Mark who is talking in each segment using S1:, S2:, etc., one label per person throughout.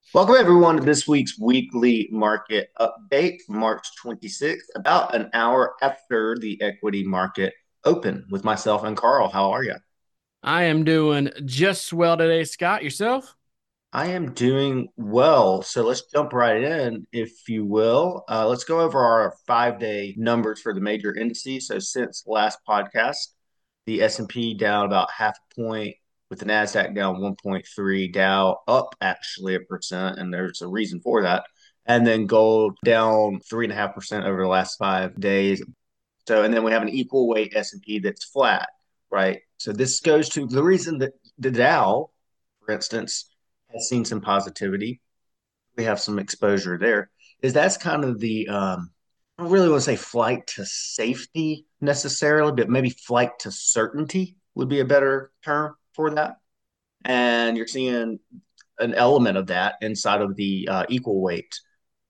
S1: Welcome everyone to this week's weekly market update, March 26th, about an hour after the equity market open with myself and Carl. How are you?
S2: I am doing just swell today, Scott. Yourself?
S1: I am doing well. So let's jump right in, if you will. Let's go over our 5-day numbers for the major indices. So since last podcast, the S&P down about half a point, with the Nasdaq down 1.3, Dow up actually 1%, and there's a reason for that. And then gold down 3.5% over the last 5 days. So, and then we have an equal weight S&P that's flat, right? So this goes to the reason that the Dow, for instance, has seen some positivity. We have some exposure there. Is that's kind of the I don't really want to say flight to safety necessarily, but maybe flight to certainty would be a better term for that. And you're seeing an element of that inside of the equal weight,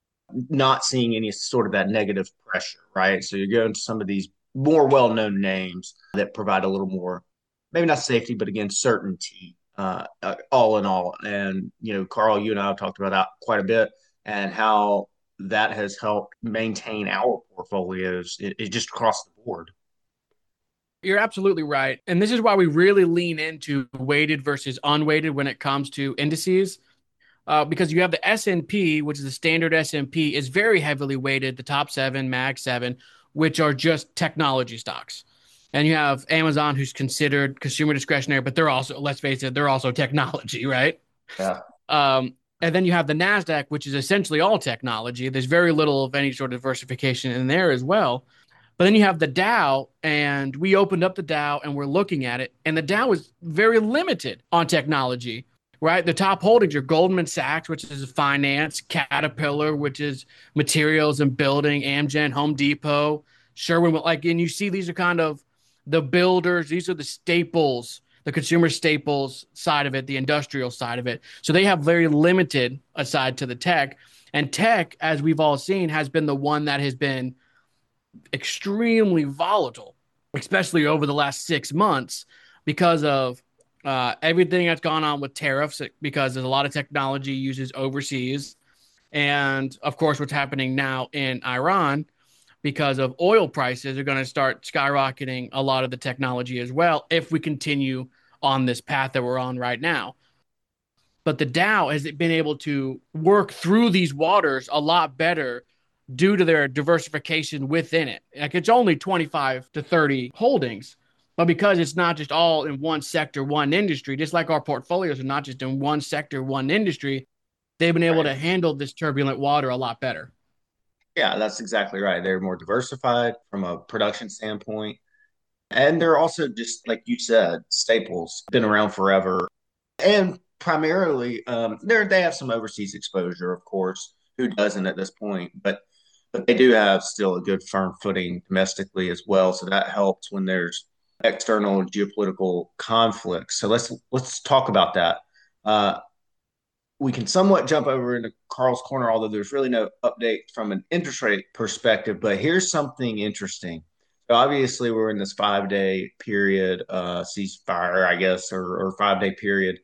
S1: not seeing any sort of that negative pressure, right? So you're going to some of these more well-known names that provide a little more, maybe not safety, but again, certainty, all in all. And, Carl, you and I have talked about that quite a bit and how that has helped maintain our portfolios it just across the board.
S2: You're absolutely right. And this is why we really lean into weighted versus unweighted when it comes to indices. Because you have the S&P, which is the standard S&P, is very heavily weighted, the top seven, Mag 7, which are just technology stocks. And you have Amazon, who's considered consumer discretionary, but they're also, let's face it, they're also technology, right?
S1: Yeah.
S2: And then you have the NASDAQ, which is essentially all technology. There's very little of any sort of diversification in there as well. But then you have the Dow, and we opened up the Dow and we're looking at it, and the Dow is very limited on technology, right? The top holdings are Goldman Sachs, which is finance, Caterpillar, which is materials and building, Amgen, Home Depot, Sherwin, like, and you see these are kind of the builders, these are the staples, the consumer staples side of it, the industrial side of it. So they have very limited aside to the tech. And tech, as we've all seen, has been the one that has been extremely volatile, especially over the last 6 months because of everything that's gone on with tariffs, because there's a lot of technology uses overseas. And of course, what's happening now in Iran because of oil prices are going to start skyrocketing a lot of the technology as well if we continue on this path that we're on right now. But the Dow has been able to work through these waters a lot better due to their diversification within it. Like it's only 25 to 30 holdings, but because it's not just all in one sector, one industry, just like our portfolios are not just in one sector, one industry, they've been able
S1: Right.
S2: to handle this turbulent water a lot better.
S1: Yeah, that's exactly right. They're more diversified from a production standpoint. And they're also just, like you said, staples, been around forever. And primarily, they have some overseas exposure, of course. Who doesn't at this point? But they do have still a good firm footing domestically as well. So that helps when there's external geopolitical conflicts. So let's talk about that. Uh, we can somewhat jump over into Carl's corner, although there's really no update from an interest rate perspective. But here's something interesting. So obviously, we're in this 5-day period, ceasefire, I guess, or 5-day period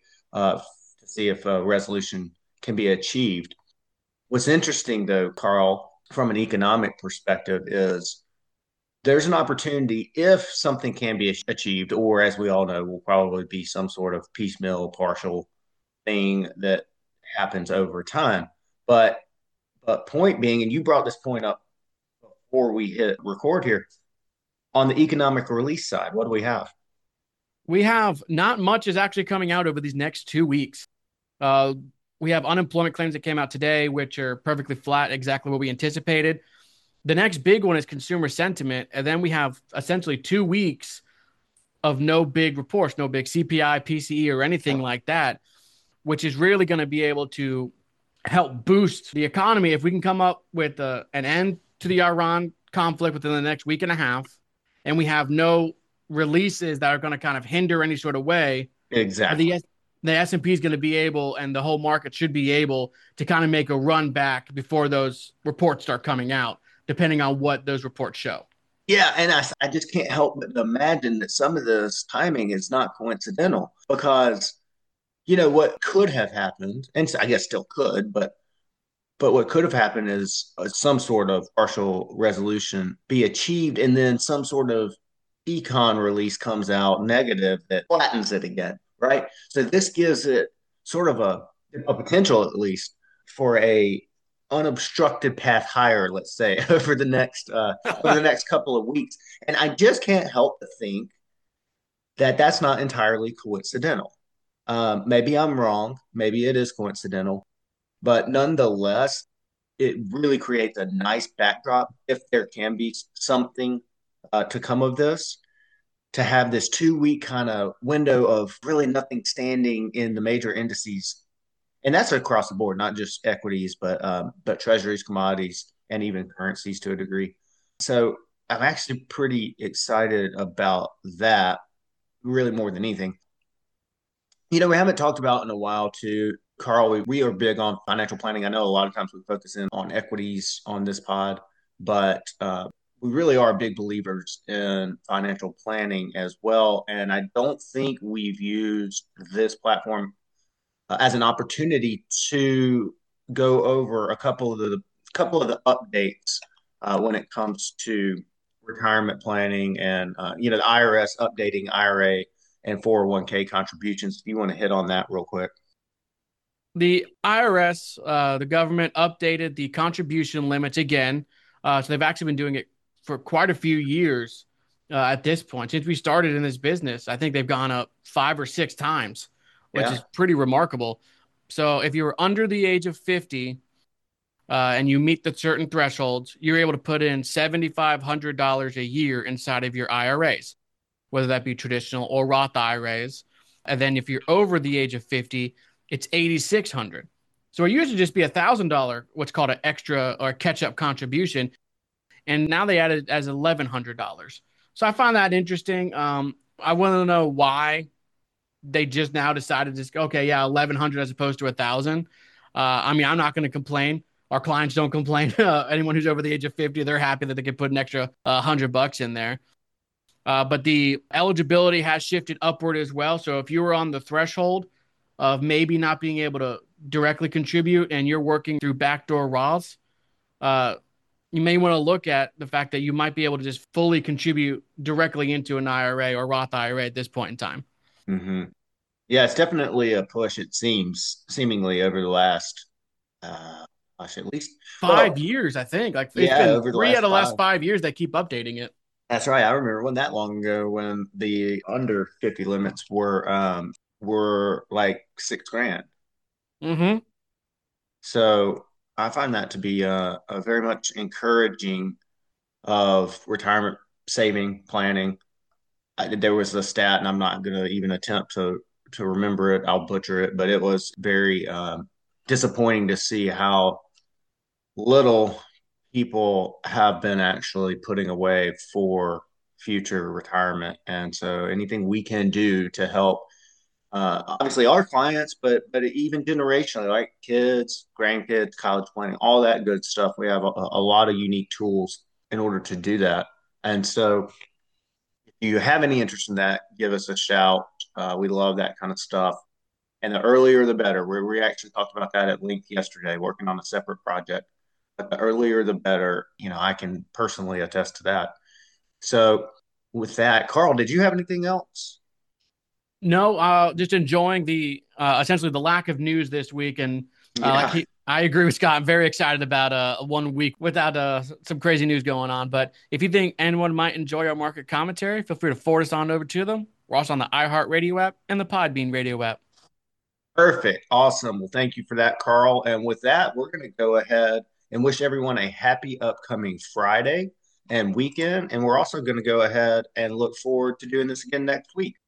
S1: to see if a resolution can be achieved. What's interesting, though, Carl, from an economic perspective, is there's an opportunity if something can be achieved, or as we all know, will probably be some sort of piecemeal, partial thing that happens over time. But but point being, and you brought this point up before we hit record here, on the economic release side, what do we have?
S2: We have not much is actually coming out over these next 2 weeks. Uh, we have unemployment claims that came out today, which are perfectly flat, exactly what we anticipated. The next big one is consumer sentiment. And then we have essentially 2 weeks of no big reports, no big CPI, PCE, or anything like that, which is really going to be able to help boost the economy if we can come up with an end to the Iran conflict within the next week and a half, and we have no releases that are going to kind of hinder any sort of way.
S1: Exactly.
S2: The S&P is going to be able, and the whole market should be able to kind of make a run back before those reports start coming out, depending on what those reports show.
S1: Yeah, and I just can't help but imagine that some of this timing is not coincidental because what could have happened, and I guess still could, but what could have happened is some sort of partial resolution be achieved, and then some sort of econ release comes out negative that flattens it again, right? So this gives it sort of a potential, at least, for a unobstructed path higher, let's say, over the next couple of weeks. And I just can't help but think that that's not entirely coincidental. Maybe I'm wrong. Maybe it is coincidental, but nonetheless, it really creates a nice backdrop if there can be something to come of this. To have this 2 week kind of window of really nothing standing in the major indices, and that's across the board, not just equities, but treasuries, commodities, and even currencies to a degree. So I'm actually pretty excited about that, really more than anything. We haven't talked about in a while too, Carl. We are big on financial planning. I know a lot of times we focus in on equities on this pod, but we really are big believers in financial planning as well. And I don't think we've used this platform as an opportunity to go over a couple of the updates when it comes to retirement planning and the IRS updating IRA and 401k contributions. If you want to hit on that real quick.
S2: The IRS, the government updated the contribution limits again. So they've actually been doing it for quite a few years at this point. Since we started in this business, I think they've gone up 5 or 6 times, which
S1: Yeah.
S2: is pretty remarkable. So if you were under the age of 50 and you meet the certain thresholds, you're able to put in $7,500 a year inside of your IRAs, whether that be traditional or Roth IRAs. And then if you're over the age of 50, it's 8,600. So it used to just be $1,000, what's called an extra or catch up contribution. And now they added it as $1,100. So I find that interesting. I want to know why they just now decided to, okay, yeah, 1,100 as opposed to 1,000. I mean, I'm not going to complain. Our clients don't complain. Anyone who's over the age of 50, they're happy that they could put an extra $100 in there. But the eligibility has shifted upward as well. So if you were on the threshold of maybe not being able to directly contribute and you're working through backdoor Roths, uh, you may want to look at the fact that you might be able to just fully contribute directly into an IRA or Roth IRA at this point in time.
S1: Hmm. Yeah, it's definitely a push, it seemingly over the last, gosh, at least,
S2: Five
S1: well,
S2: years, I think. Like it's
S1: yeah,
S2: been
S1: over the
S2: three out
S1: last
S2: of the
S1: five.
S2: last 5 years they keep updating it.
S1: That's right. I remember when that long ago when the under 50 limits were like 6 grand.
S2: Mm-hmm.
S1: So I find that to be a very much encouraging of retirement saving planning. There was a stat, and I'm not going to even attempt to remember it. I'll butcher it, but it was very disappointing to see how little people have been actually putting away for future retirement. And so anything we can do to help obviously our clients, but even generationally, like kids, grandkids, college planning, all that good stuff. We have a lot of unique tools in order to do that. And so if you have any interest in that, give us a shout. We love that kind of stuff. And the earlier the better. We actually talked about that at length yesterday, working on a separate project. But the earlier the better, I can personally attest to that. So with that, Carl, did you have anything else?
S2: No, just enjoying the essentially the lack of news this week, and
S1: Yeah,
S2: I agree with Scott. I'm very excited about one week without some crazy news going on. But if you think anyone might enjoy our market commentary, feel free to forward us on over to them. We're also on the iHeartRadio app and the Podbean Radio app.
S1: perfect. Awesome. Well, thank you for that, Carl. And with that, we're going to go ahead and wish everyone a happy upcoming Friday and weekend. And we're also going to go ahead and look forward to doing this again next week.